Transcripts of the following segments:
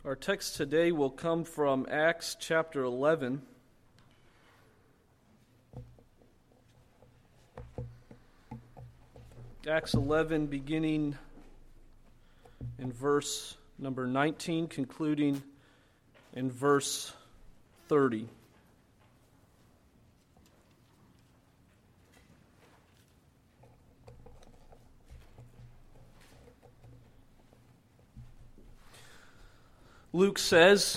Our text today will come from Acts chapter 11. Acts 11, beginning in verse number 19, concluding in verse 30. Luke says,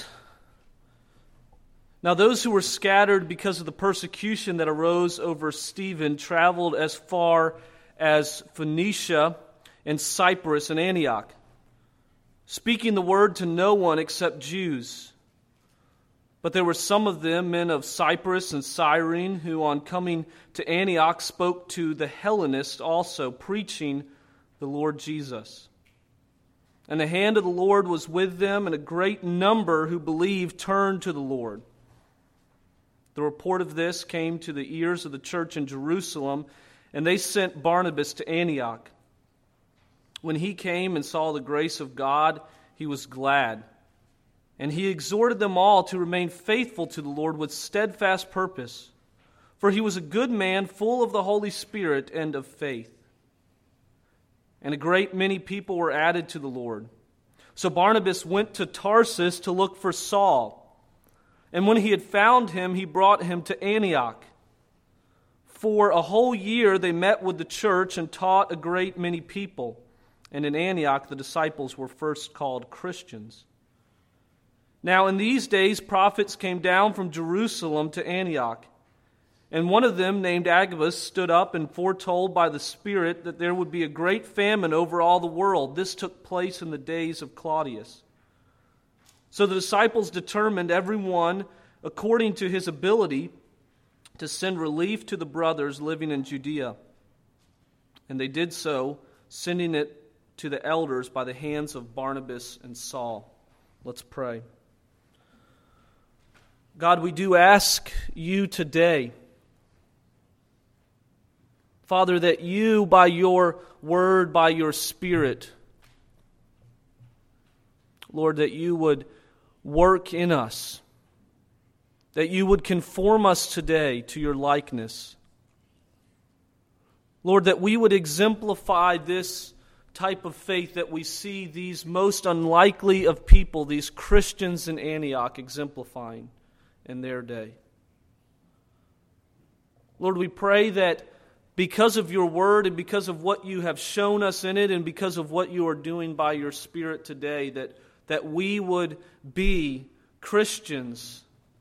"Now those who were scattered because of the persecution that arose over Stephen traveled as far as Phoenicia and Cyprus and Antioch, speaking the word to no one except Jews. But there were some of them, men of Cyprus and Cyrene, who on coming to Antioch spoke to the Hellenists also, preaching the Lord Jesus. And the hand of the Lord was with them, and a great number who believed turned to the Lord. The report of this came to the ears of the church in Jerusalem, and they sent Barnabas to Antioch. When he came and saw the grace of God, he was glad. And he exhorted them all to remain faithful to the Lord with steadfast purpose. For he was a good man, full of the Holy Spirit and of faith. And a great many people were added to the Lord. So Barnabas went to Tarsus to look for Saul. And when he had found him, he brought him to Antioch. For a whole year they met with the church and taught a great many people. And in Antioch the disciples were first called Christians. Now in these days prophets came down from Jerusalem to Antioch. And one of them, named Agabus, stood up and foretold by the Spirit that there would be a great famine over all the world. This took place in the days of Claudius. So the disciples determined, every one according to his ability, to send relief to the brothers living in Judea. And they did so, sending it to the elders by the hands of Barnabas and Saul." Let's pray. God, we do ask you today, Father, that you, by your word, by your Spirit, Lord, that you would work in us, that you would conform us today to your likeness. Lord, that we would exemplify this type of faith that we see these most unlikely of people, these Christians in Antioch, exemplifying in their day. Lord, we pray that because of your word and because of what you have shown us in it and because of what you are doing by your Spirit today, that we would be Christians,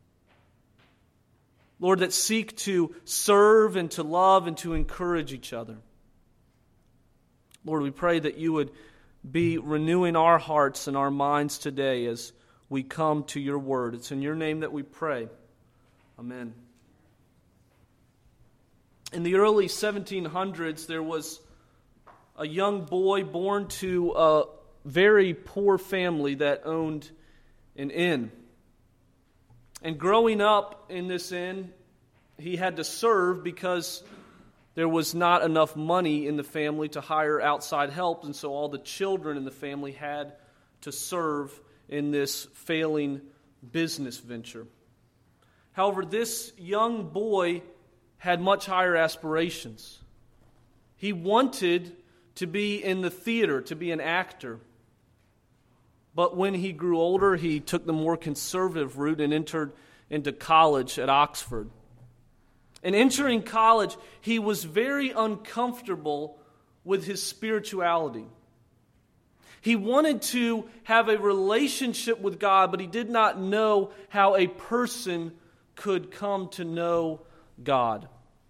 Lord, that seek to serve and to love and to encourage each other. Lord, we pray that you would be renewing our hearts and our minds today as we come to your word. It's in your name that we pray. Amen. In the early 1700s, there was a young boy born to a very poor family that owned an inn. And growing up in this inn, he had to serve because there was not enough money in the family to hire outside help, and so all the children in the family had to serve in this failing business venture. However, this young boy had much higher aspirations. He wanted to be in the theater, to be an actor. But when he grew older, he took the more conservative route and entered into college at Oxford. And entering college, he was very uncomfortable with his spirituality. He wanted to have a relationship with God, but he did not know how a person could come to know God.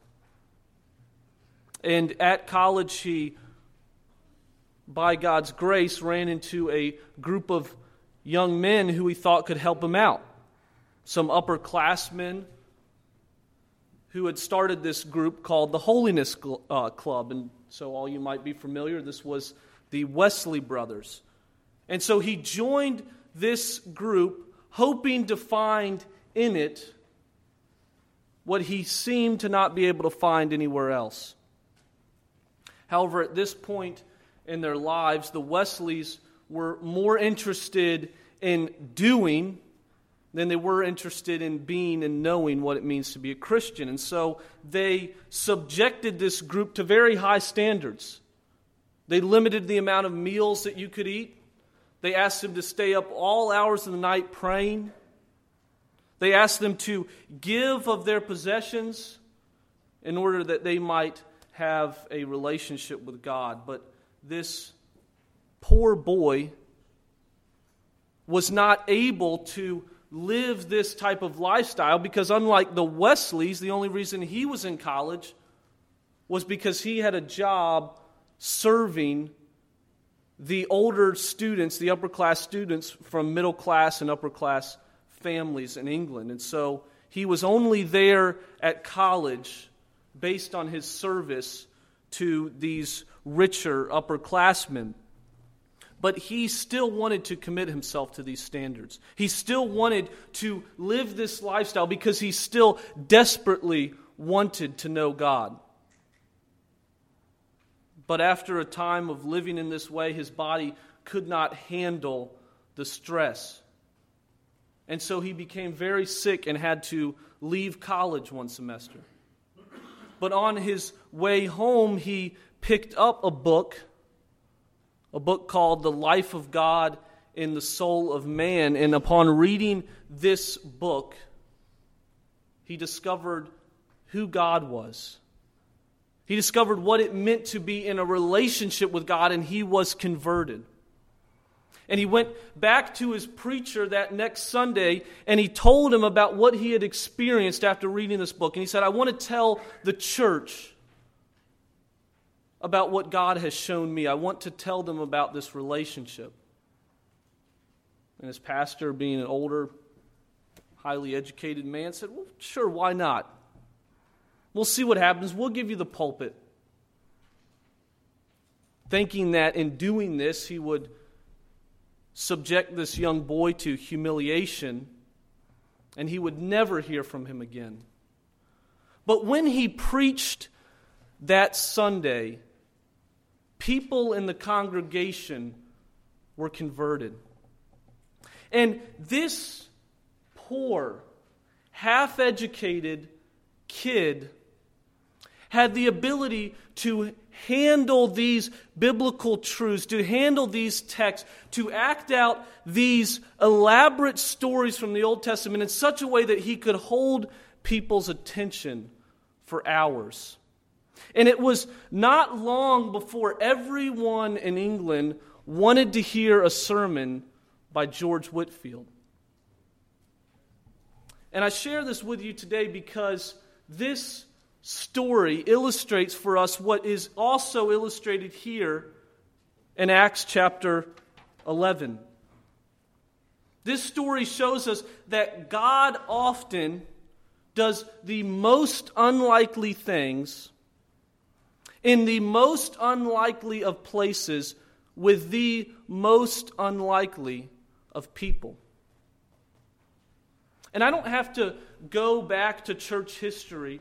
And at college, he, by God's grace, ran into a group of young men who he thought could help him out. Some upperclassmen who had started this group called the Holiness Club. And so all you might be familiar, this was the Wesley brothers. And so he joined this group hoping to find in it what he seemed to not be able to find anywhere else. However, at this point in their lives, the Wesleys were more interested in doing than they were interested in being and knowing what it means to be a Christian. And so they subjected this group to very high standards. They limited the amount of meals that you could eat. They asked them to stay up all hours of the night praying. They asked them to give of their possessions in order that they might have a relationship with God. But this poor boy was not able to live this type of lifestyle because, unlike the Wesleys, the only reason he was in college was because he had a job serving the older students, the upper class students from middle class and upper class families in England. And so he was only there at college based on his service to these richer upperclassmen. But he still wanted to commit himself to these standards. He still wanted to live this lifestyle because he still desperately wanted to know God. But after a time of living in this way, his body could not handle the stress. And so he became very sick and had to leave college one semester. But on his way home, he picked up a book called The Life of God in the Soul of Man. And upon reading this book, he discovered who God was. He discovered what it meant to be in a relationship with God, and he was converted. And he went back to his preacher that next Sunday, and he told him about what he had experienced after reading this book. And he said, I want to tell the church about what God has shown me. I want to tell them about this relationship. And his pastor, being an older, highly educated man, said, well, sure, why not? We'll see what happens. We'll give you the pulpit. Thinking that in doing this, he would subject this young boy to humiliation, and he would never hear from him again. But when he preached that Sunday, people in the congregation were converted. And this poor, half-educated kid had the ability to handle these biblical truths, to handle these texts, to act out these elaborate stories from the Old Testament in such a way that he could hold people's attention for hours. And it was not long before everyone in England wanted to hear a sermon by George Whitefield. And I share this with you today because this story illustrates for us what is also illustrated here in Acts chapter 11. This story shows us that God often does the most unlikely things in the most unlikely of places with the most unlikely of people. And I don't have to go back to church history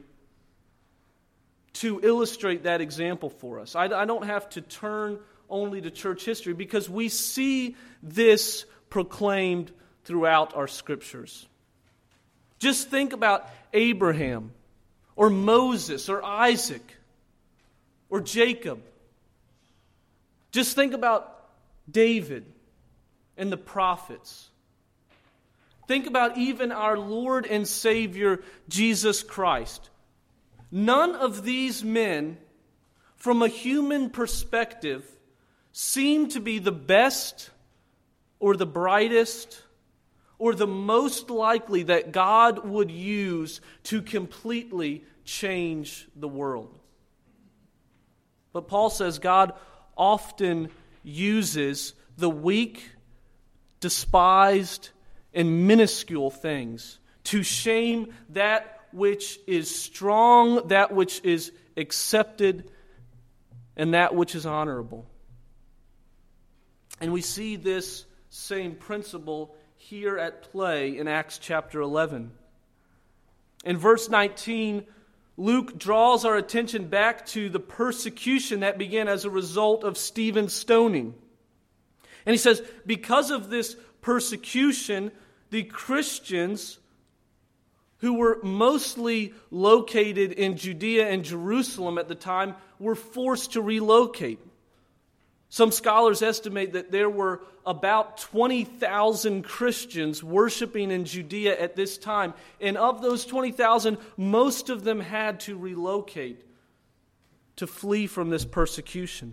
to illustrate that example for us. I don't have to turn only to church history because we see this proclaimed throughout our scriptures. Just think about Abraham or Moses or Isaac or Jacob. Just think about David and the prophets. Think about even our Lord and Savior, Jesus Christ. None of these men, from a human perspective, seem to be the best or the brightest or the most likely that God would use to completely change the world. But Paul says God often uses the weak, despised, and minuscule things to shame that which is strong, that which is accepted, and that which is honorable. And we see this same principle here at play in Acts chapter 11. In verse 19, Luke draws our attention back to the persecution that began as a result of Stephen's stoning. And he says, because of this persecution, the Christians who were mostly located in Judea and Jerusalem at the time were forced to relocate. Some scholars estimate that there were about 20,000 Christians worshiping in Judea at this time. And of those 20,000, most of them had to relocate to flee from this persecution.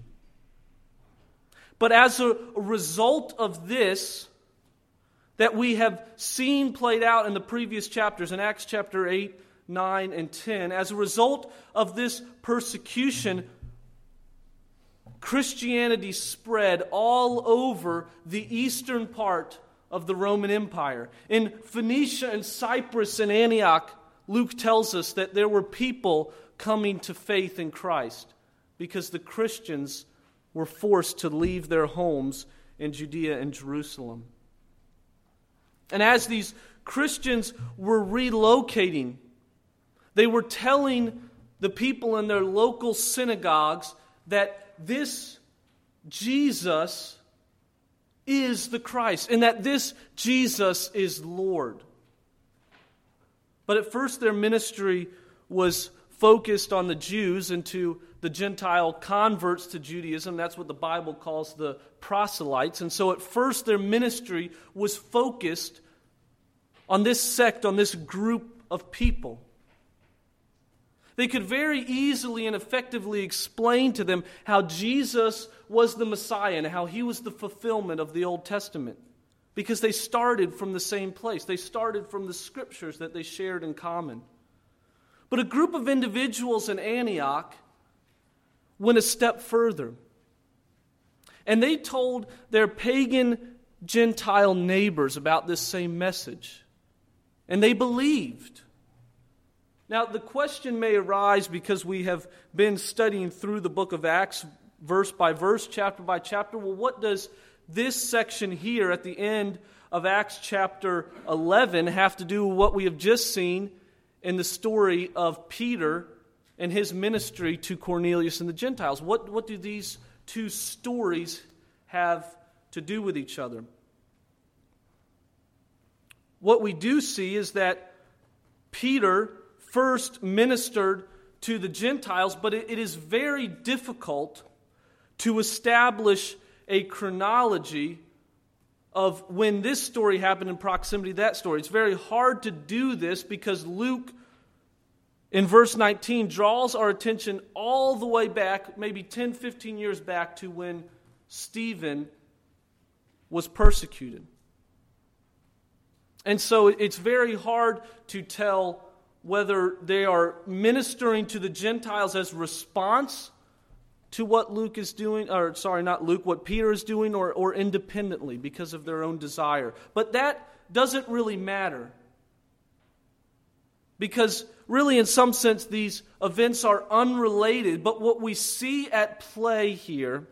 But as a result of this, that we have seen played out in the previous chapters, in Acts chapter 8, 9, and 10, as a result of this persecution, Christianity spread all over the eastern part of the Roman Empire. In Phoenicia and Cyprus and Antioch, Luke tells us that there were people coming to faith in Christ because the Christians were forced to leave their homes in Judea and Jerusalem. And as these Christians were relocating, they were telling the people in their local synagogues that this Jesus is the Christ and that this Jesus is Lord. But at first their ministry was focused on the Jews and to the Gentile converts to Judaism. That's what the Bible calls the proselytes. And so at first their ministry was focused on this sect, on this group of people. They could very easily and effectively explain to them how Jesus was the Messiah and how he was the fulfillment of the Old Testament, because they started from the same place. They started from the scriptures that they shared in common. But a group of individuals in Antioch went a step further. And they told their pagan Gentile neighbors about this same message. And they believed. Now, the question may arise because we have been studying through the book of Acts, verse by verse, chapter by chapter. Well, what does this section here at the end of Acts chapter 11 have to do with what we have just seen in the story of Peter and his ministry to Cornelius and the Gentiles? What do these two stories have to do with each other? What we do see is that Peter first ministered to the Gentiles, but it is very difficult to establish a chronology of when this story happened in proximity to that story. It's very hard to do this because Luke, in verse 19, draws our attention all the way back, maybe 10, 15 years back, to when Stephen was persecuted. And so it's very hard to tell whether they are ministering to the Gentiles as response to what Luke is doing, or sorry, not Luke, what Peter is doing, or independently because of their own desire. But that doesn't really matter. Because really, in some sense, these events are unrelated. But what we see at play here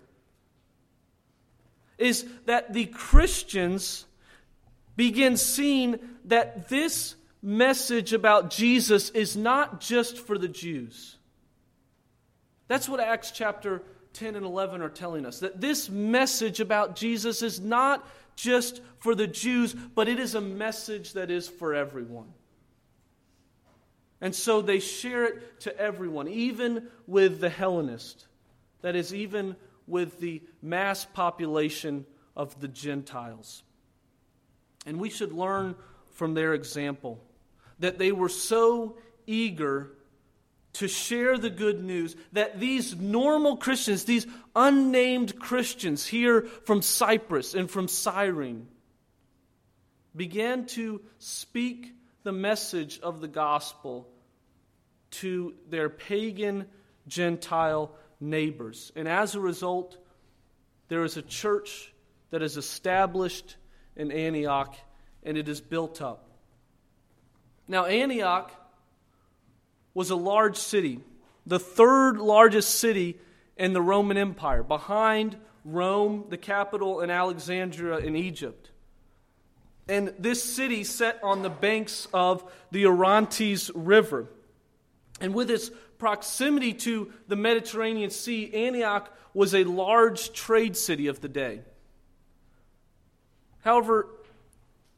is that the Christians begin seeing that this message about Jesus is not just for the Jews. That's what Acts chapter 10 and 11 are telling us. That this message about Jesus is not just for the Jews, but it is a message that is for everyone. And so they share it to everyone, even with the Hellenists. That is, even with the mass population of the Gentiles. And we should learn from their example that they were so eager to share the good news that these normal Christians, these unnamed Christians here from Cyprus and from Cyrene, began to speak the message of the gospel to their pagan Gentile neighbors. And as a result, there is a church that is established in Antioch, and it is built up. Now, Antioch was a large city, the third largest city in the Roman Empire, behind Rome, the capital, and Alexandria in Egypt. And this city sat on the banks of the Orontes River. And with its proximity to the Mediterranean Sea, Antioch was a large trade city of the day. However,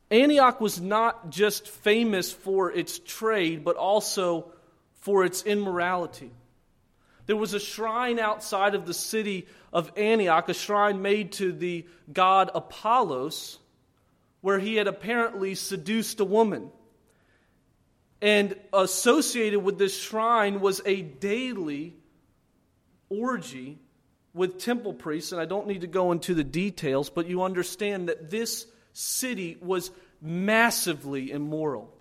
Antioch was not just famous for its trade, but also for its immorality. There was a shrine outside of the city of Antioch, a shrine made to the god Apollos, where he had apparently seduced a woman. And associated with this shrine was a daily orgy with temple priests. And I don't need to go into the details, but you understand that this city was massively immoral.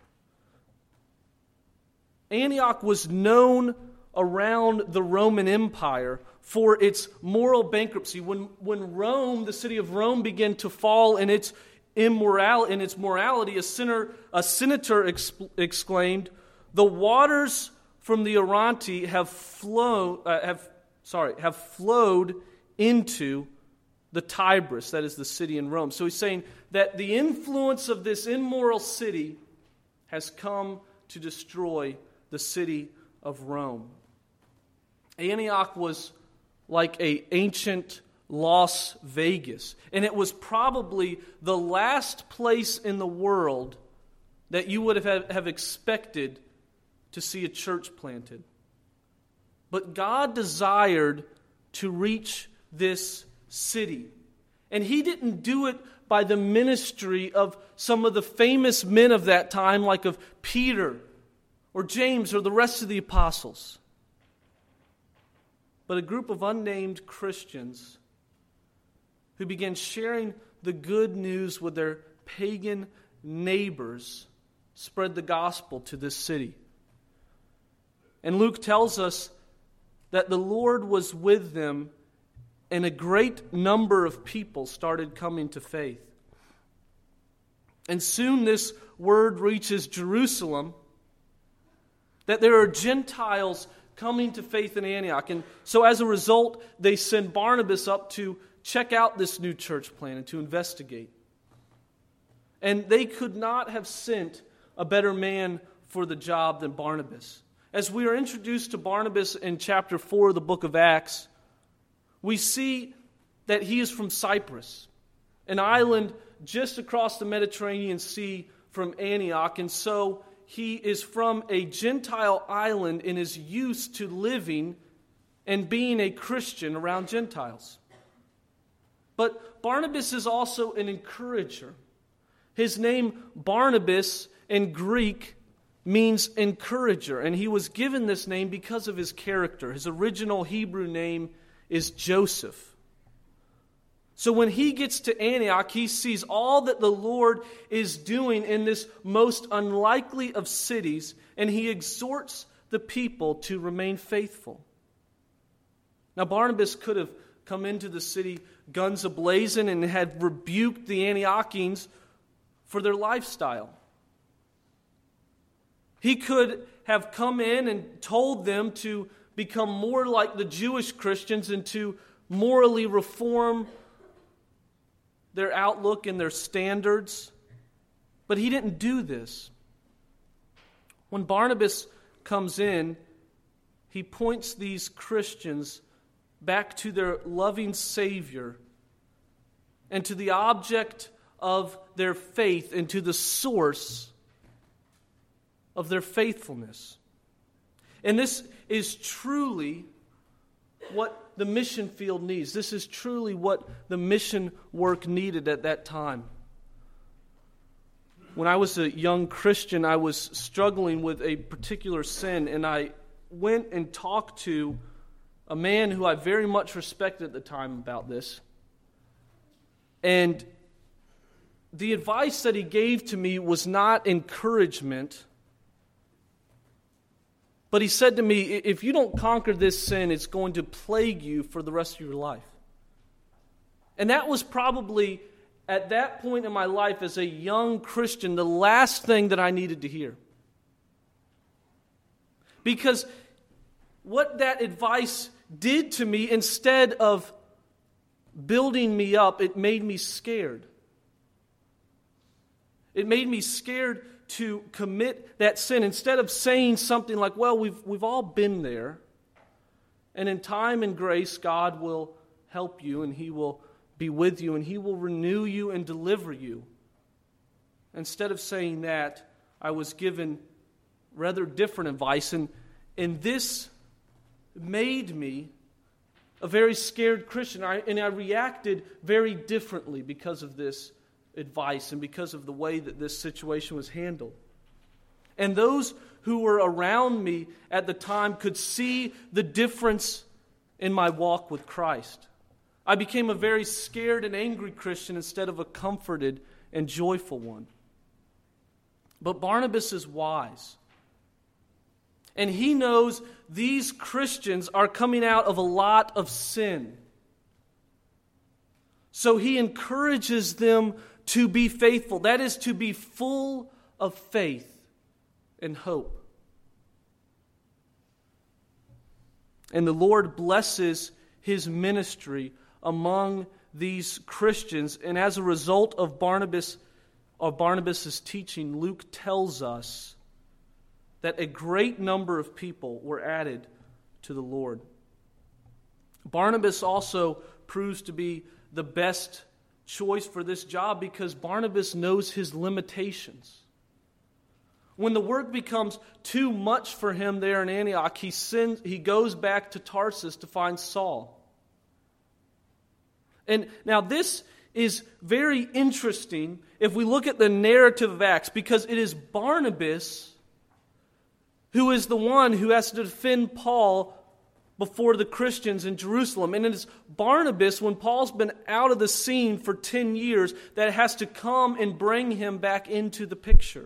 Antioch was known around the Roman Empire for its moral bankruptcy. When Rome, the city of Rome, began to fall in its morality, a senator exclaimed, "The waters from the Oronte have flowed into the Tigris," that is the city in Rome. So he's saying that the influence of this immoral city has come to destroy the city of Rome. Antioch was like an ancient Las Vegas, and it was probably the last place in the world that you would have expected to see a church planted. But God desired to reach this city. And He didn't do it by the ministry of some of the famous men of that time, like of Peter or James or the rest of the apostles. But a group of unnamed Christians who began sharing the good news with their pagan neighbors spread the gospel to this city. And Luke tells us that the Lord was with them, and a great number of people started coming to faith. And soon this word reaches Jerusalem that there are Gentiles coming to faith in Antioch. And so as a result, they send Barnabas up to check out this new church plant and to investigate. And they could not have sent a better man for the job than Barnabas. As we are introduced to Barnabas in chapter 4 of the book of Acts, we see that he is from Cyprus, an island just across the Mediterranean Sea from Antioch. And so he is from a Gentile island and is used to living and being a Christian around Gentiles. But Barnabas is also an encourager. His name Barnabas in Greek means encourager, and he was given this name because of his character. His original Hebrew name is Joseph. So when he gets to Antioch, he sees all that the Lord is doing in this most unlikely of cities, and he exhorts the people to remain faithful. Now Barnabas could have come into the city guns a-blazing and had rebuked the Antiochians for their lifestyle. He could have come in and told them to become more like the Jewish Christians and to morally reform their outlook and their standards. But he didn't do this. When Barnabas comes in, he points these Christians back to their loving Savior and to the object of their faith and to the source of their faithfulness. And this is truly what the mission field needs. This is truly what the mission work needed at that time. When I was a young Christian, I was struggling with a particular sin, and I went and talked to a man who I very much respected at the time about this. And the advice that he gave to me was not encouragement, but he said to me, if you don't conquer this sin, it's going to plague you for the rest of your life. And that was probably, at that point in my life as a young Christian, the last thing that I needed to hear. Because what that advice did to me, instead of building me up, it made me scared. It made me scared to commit that sin. Instead of saying something like, well, we've all been there, and in time and grace, God will help you, and He will be with you, and He will renew you and deliver you. Instead of saying that, I was given rather different advice, and this made me a very scared Christian, and I reacted very differently because of this advice and because of the way that this situation was handled. And those who were around me at the time could see the difference in my walk with Christ. I became a very scared and angry Christian instead of a comforted and joyful one. But Barnabas is wise. And he knows these Christians are coming out of a lot of sin. So he encourages them to be faithful. That is, to be full of faith and hope. And the Lord blesses his ministry among these Christians. And as a result of Barnabas' teaching, Luke tells us that a great number of people were added to the Lord. Barnabas also proves to be the best choice for this job because Barnabas knows his limitations. When the work becomes too much for him there in Antioch, he goes back to Tarsus to find Saul. And now this is very interesting if we look at the narrative of Acts, because it is Barnabas who is the one who has to defend Paul before the Christians in Jerusalem. And it is Barnabas, when Paul's been out of the scene for 10 years, that has to come and bring him back into the picture.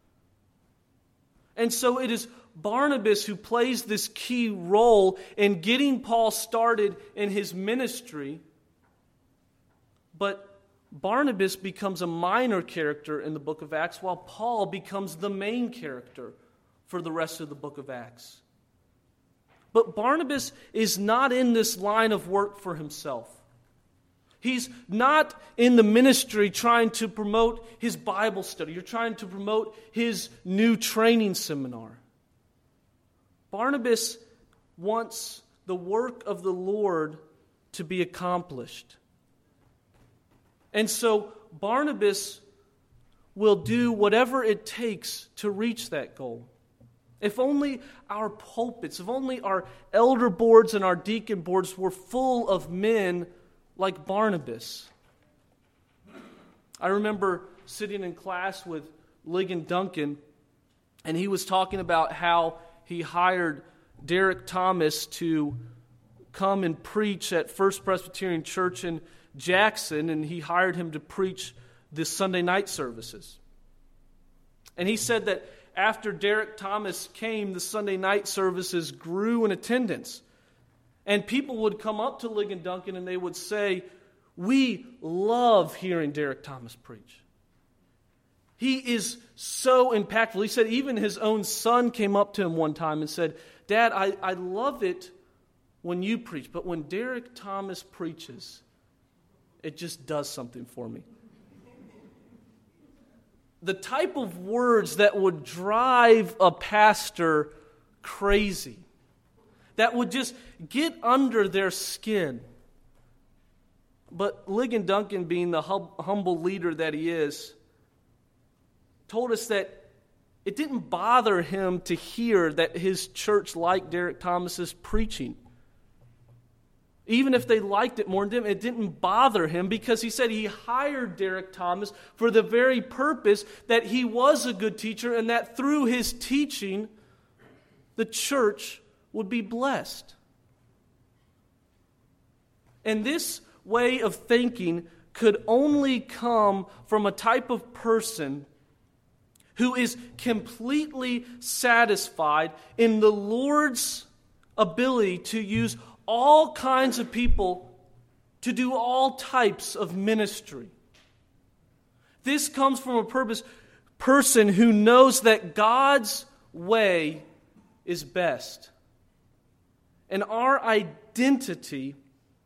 And so it is Barnabas who plays this key role in getting Paul started in his ministry. But Barnabas becomes a minor character in the book of Acts, while Paul becomes the main character for the rest of the book of Acts. But Barnabas is not in this line of work for himself. He's not in the ministry trying to promote his Bible study or trying to promote his new training seminar. Barnabas wants the work of the Lord to be accomplished. And so Barnabas will do whatever it takes to reach that goal. If only our pulpits, if only our elder boards and our deacon boards were full of men like Barnabas. I remember sitting in class with Ligon Duncan, and he was talking about how he hired Derek Thomas to come and preach at First Presbyterian Church in Jackson, and he hired him to preach the Sunday night services. And he said that after Derek Thomas came, the Sunday night services grew in attendance. And people would come up to Ligon Duncan and they would say, "We love hearing Derek Thomas preach. He is so impactful." He said even his own son came up to him one time and said, "Dad, I love it when you preach, but when Derek Thomas preaches, it just does something for me." The type of words that would drive a pastor crazy, that would just get under their skin. But Ligon Duncan, being the humble leader that he is, told us that it didn't bother him to hear that his church liked Derek Thomas's preaching. Even if they liked it more than him, it didn't bother him, because he said he hired Derek Thomas for the very purpose that he was a good teacher and that through his teaching, the church would be blessed. And this way of thinking could only come from a type of person who is completely satisfied in the Lord's ability to use all kinds of people to do all types of ministry. This comes from a person who knows that God's way is best. And our identity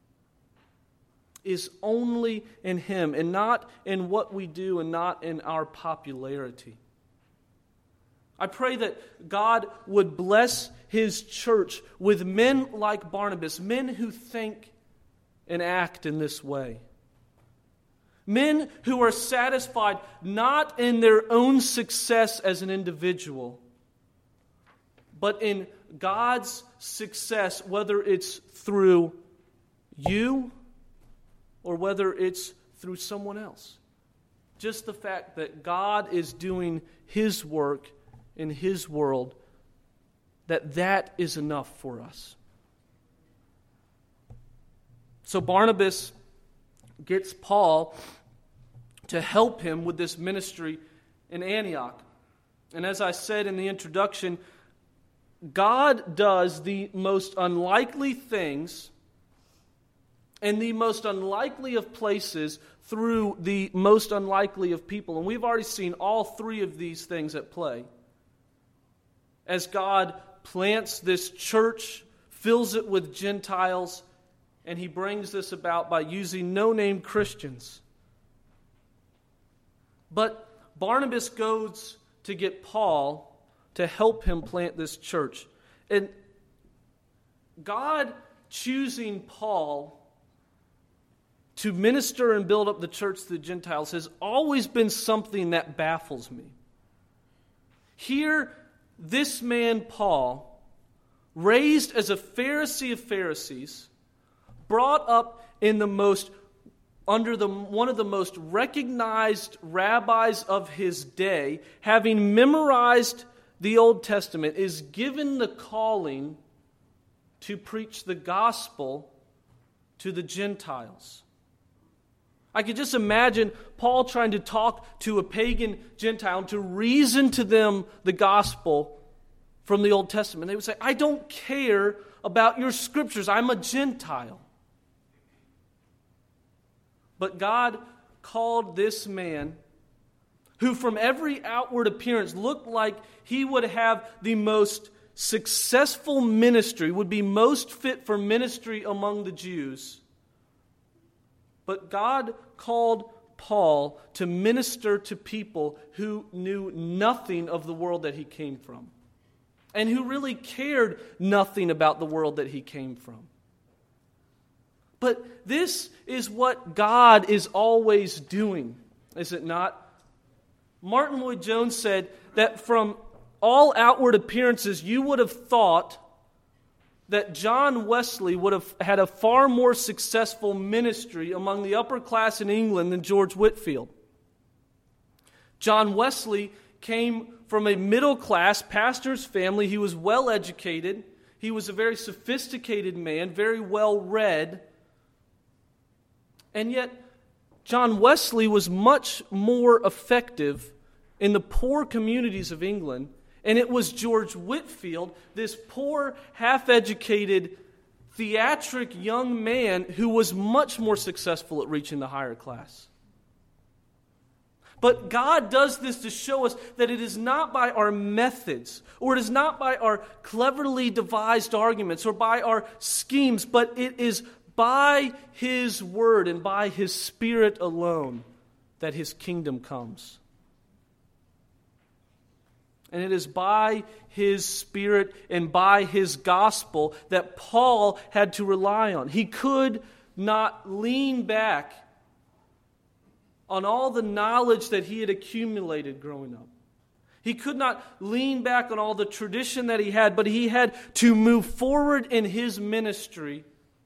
is only in Him, and not in what we do, and not in our popularity. I pray that God would bless His church with men like Barnabas, men who think and act in this way. Men who are satisfied not in their own success as an individual, but in God's success, whether it's through you or whether it's through someone else. Just the fact that God is doing His work in His world, that is enough for us. So Barnabas gets Paul to help him with this ministry in Antioch. And as I said in the introduction, God does the most unlikely things in the most unlikely of places through the most unlikely of people. And we've already seen all three of these things at play. As God plants this church, fills it with Gentiles, and He brings this about by using no-name Christians. But Barnabas goes to get Paul to help him plant this church. And God choosing Paul to minister and build up the church to the Gentiles has always been something that baffles me. Here, this man Paul, raised as a Pharisee of Pharisees, brought up in the most under one of the most recognized rabbis of his day, having memorized the Old Testament, is given the calling to preach the gospel to the Gentiles. I could just imagine Paul trying to talk to a pagan Gentile to reason to them the gospel from the Old Testament. They would say, I don't care about your scriptures. I'm a Gentile. But God called this man, who from every outward appearance looked like he would have the most successful ministry, would be most fit for ministry among the Jews. But God called Paul to minister to people who knew nothing of the world that he came from, and who really cared nothing about the world that he came from. But this is what God is always doing, is it not? Martin Lloyd-Jones said that from all outward appearances, you would have thought that John Wesley would have had a far more successful ministry among the upper class in England than George Whitefield. John Wesley came from a middle-class pastor's family. He was well-educated. He was a very sophisticated man, very well-read. And yet, John Wesley was much more effective in the poor communities of England. And it was George Whitefield, this poor, half-educated, theatric young man, who was much more successful at reaching the higher class. But God does this to show us that it is not by our methods, or it is not by our cleverly devised arguments, or by our schemes, but it is by His Word and by His Spirit alone that His kingdom comes. And it is by His Spirit and by His gospel that Paul had to rely on. He could not lean back on all the knowledge that he had accumulated growing up. He could not lean back on all the tradition that he had, but he had to move forward in his ministry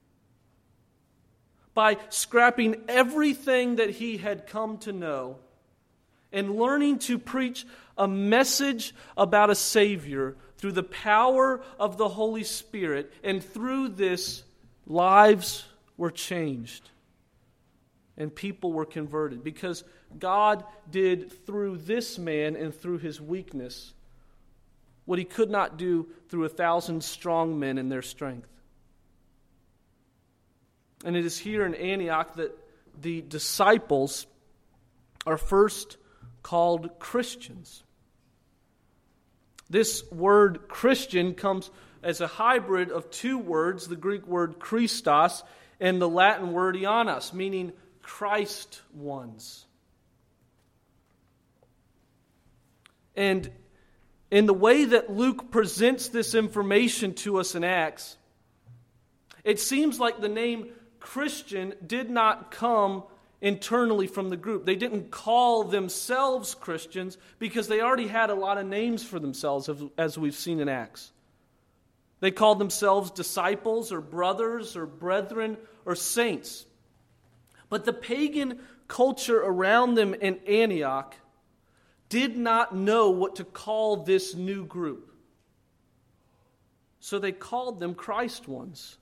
by scrapping everything that he had come to know and learning to preach a message about a Savior through the power of the Holy Spirit. And through this, lives were changed and people were converted, because God did through this man and through his weakness what He could not do through 1,000 strong men in their strength. And it is here in Antioch that the disciples are first called Christians. This word Christian comes as a hybrid of two words, the Greek word Christos and the Latin word Ioannos, meaning Christ ones. And in the way that Luke presents this information to us in Acts, it seems like the name Christian did not come internally from the group. They didn't call themselves Christians because they already had a lot of names for themselves, as we've seen in Acts. They called themselves disciples or brothers or brethren or saints. But the pagan culture around them in Antioch did not know what to call this new group. So they called them Christ ones.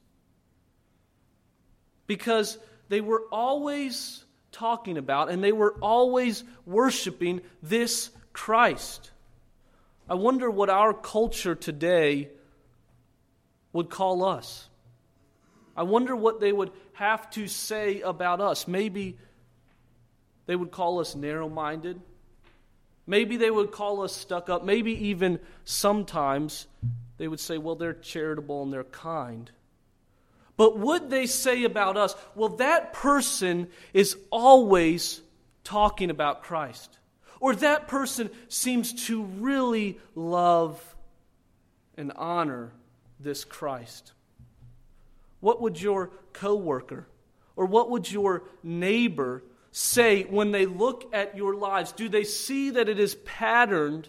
Because they were always talking about and they were always worshiping this Christ. I wonder what our culture today would call us. I wonder what they would have to say about us. Maybe they would call us narrow-minded. Maybe they would call us stuck up. Maybe even sometimes they would say, well, they're charitable and they're kind. But would they say about us, well, that person is always talking about Christ. Or that person seems to really love and honor this Christ. What would your coworker or what would your neighbor say when they look at your lives? Do they see that it is patterned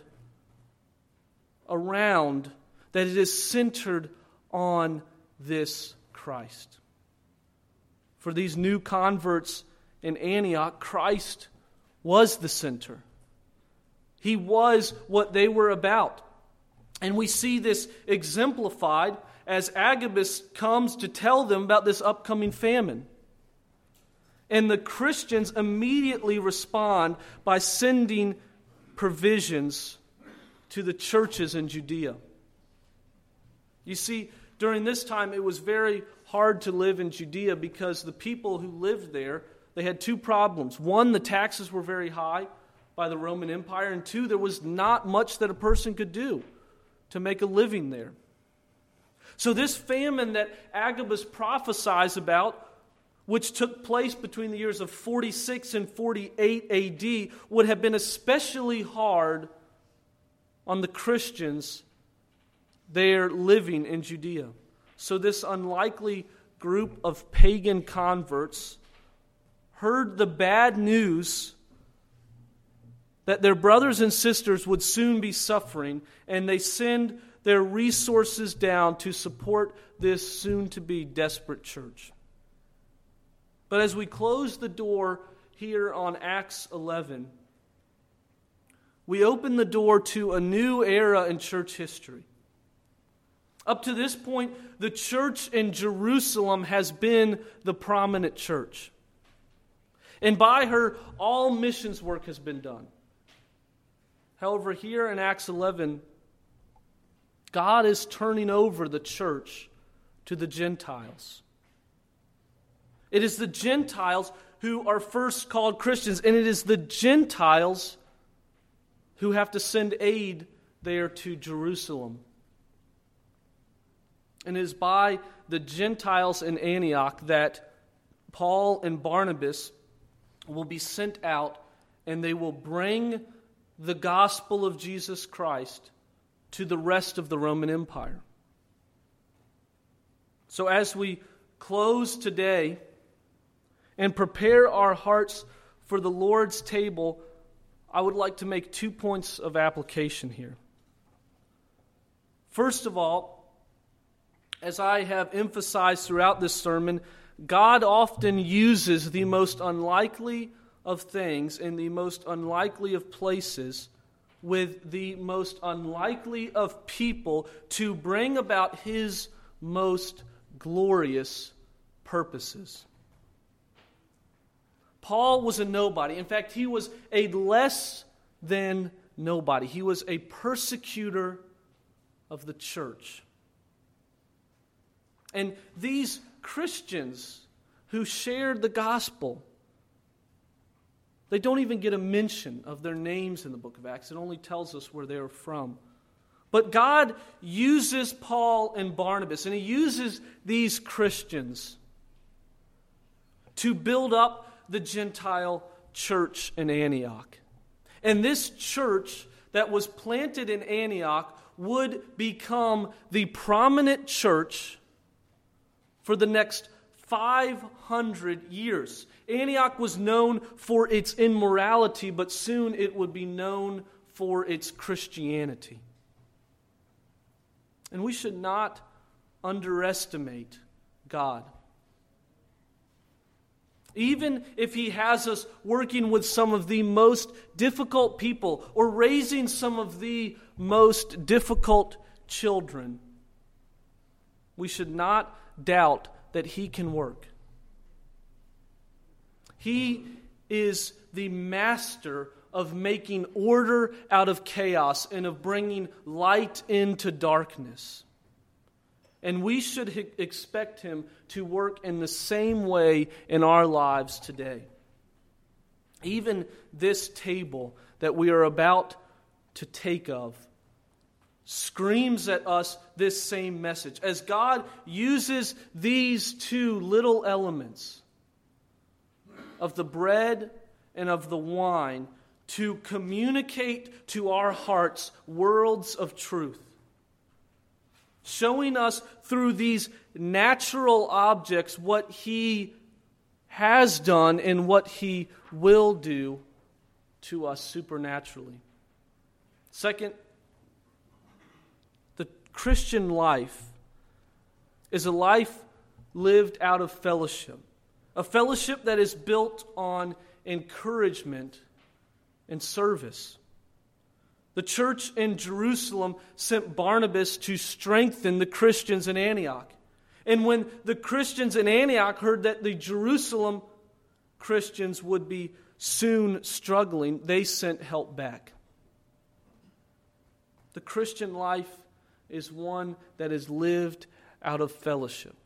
around, that it is centered on this Christ? For these new converts in Antioch, Christ was the center. He was what they were about. And we see this exemplified as Agabus comes to tell them about this upcoming famine. And the Christians immediately respond by sending provisions to the churches in Judea. You see, during this time it was very hard to live in Judea because the people who lived there, they had two problems. One, the taxes were very high by the Roman Empire. And two, there was not much that a person could do to make a living there. So this famine that Agabus prophesies about, which took place between the years of 46 and 48 AD, would have been especially hard on the Christians there living in Judea. So this unlikely group of pagan converts heard the bad news that their brothers and sisters would soon be suffering, and they send their resources down to support this soon-to-be desperate church. But as we close the door here on Acts 11, we open the door to a new era in church history. Up to this point, the church in Jerusalem has been the prominent church. And by her, all missions work has been done. However, here in Acts 11, God is turning over the church to the Gentiles. It is the Gentiles who are first called Christians, and it is the Gentiles who have to send aid there to Jerusalem. And it is by the Gentiles in Antioch that Paul and Barnabas will be sent out, and they will bring the gospel of Jesus Christ to the rest of the Roman Empire. So as we close today and prepare our hearts for the Lord's table, I would like to make 2 points of application here. First of all, as I have emphasized throughout this sermon, God often uses the most unlikely of things in the most unlikely of places with the most unlikely of people to bring about His most glorious purposes. Paul was a nobody. In fact, he was a less than nobody. He was a persecutor of the church. And these Christians who shared the gospel, they don't even get a mention of their names in the book of Acts. It only tells us where they are from. But God uses Paul and Barnabas, and He uses these Christians to build up the Gentile church in Antioch. And this church that was planted in Antioch would become the prominent church for the next 500 years. Antioch was known for its immorality, but soon it would be known for its Christianity. And we should not underestimate God. Even if He has us working with some of the most difficult people or raising some of the most difficult children, we should not doubt that He can work. He is the master of making order out of chaos and of bringing light into darkness. And we should expect Him to work in the same way in our lives today. Even this table that we are about to take of screams at us this same message. As God uses these two little elements of the bread and of the wine to communicate to our hearts worlds of truth, showing us through these natural objects what He has done and what He will do to us supernaturally. Second, the Christian life is a life lived out of fellowship. A fellowship that is built on encouragement and service. The church in Jerusalem sent Barnabas to strengthen the Christians in Antioch. And when the Christians in Antioch heard that the Jerusalem Christians would be soon struggling, they sent help back. The Christian life is one that is lived out of fellowship.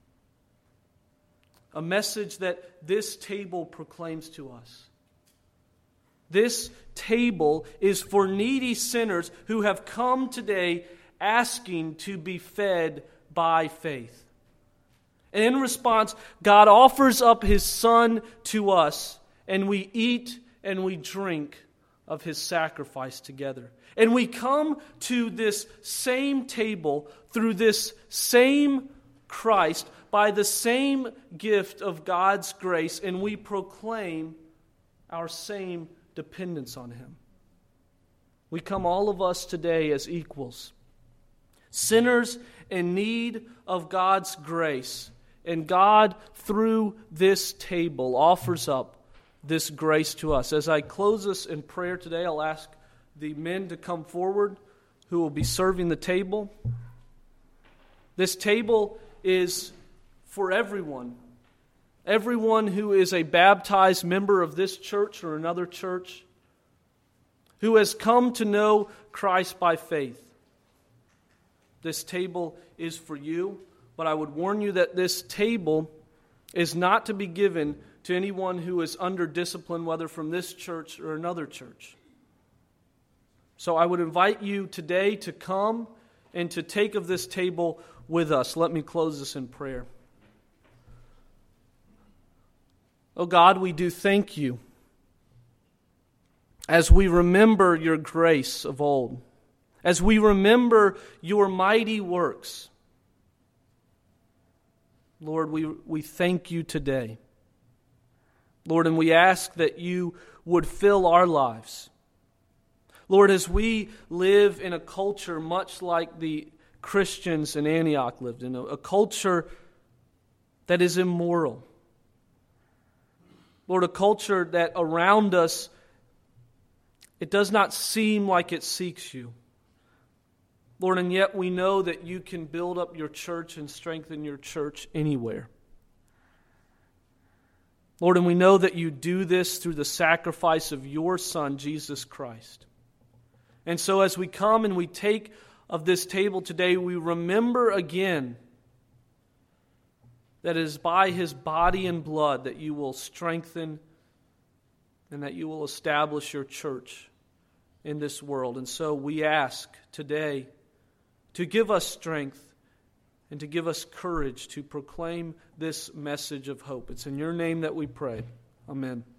A message that this table proclaims to us. This table is for needy sinners who have come today asking to be fed by faith. And in response, God offers up His Son to us, and we eat and we drink of His sacrifice together. And we come to this same table through this same Christ by the same gift of God's grace, and we proclaim our same dependence on Him. We come, all of us today, as equals, sinners in need of God's grace, and God, through this table, offers up this grace to us. As I close us in prayer today, I'll ask the men to come forward who will be serving the table. This table is for everyone. Everyone who is a baptized member of this church or another church, who has come to know Christ by faith. This table is for you, but I would warn you that this table is not to be given to anyone who is under discipline, whether from this church or another church. So I would invite you today to come and to take of this table with us. Let me close this in prayer. Oh God, we do thank You as we remember Your grace of old, as we remember Your mighty works. Lord, we thank You today. Lord, and we ask that You would fill our lives. Lord, as we live in a culture much like the Christians in Antioch lived in, a culture that is immoral. Lord, a culture that around us, it does not seem like it seeks You. Lord, and yet we know that You can build up Your church and strengthen Your church anywhere. Lord, and we know that You do this through the sacrifice of Your Son, Jesus Christ. And so as we come and we take of this table today, we remember again that it is by His body and blood that You will strengthen and that You will establish Your church in this world. And so we ask today to give us strength and to give us courage to proclaim this message of hope. It's in Your name that we pray. Amen.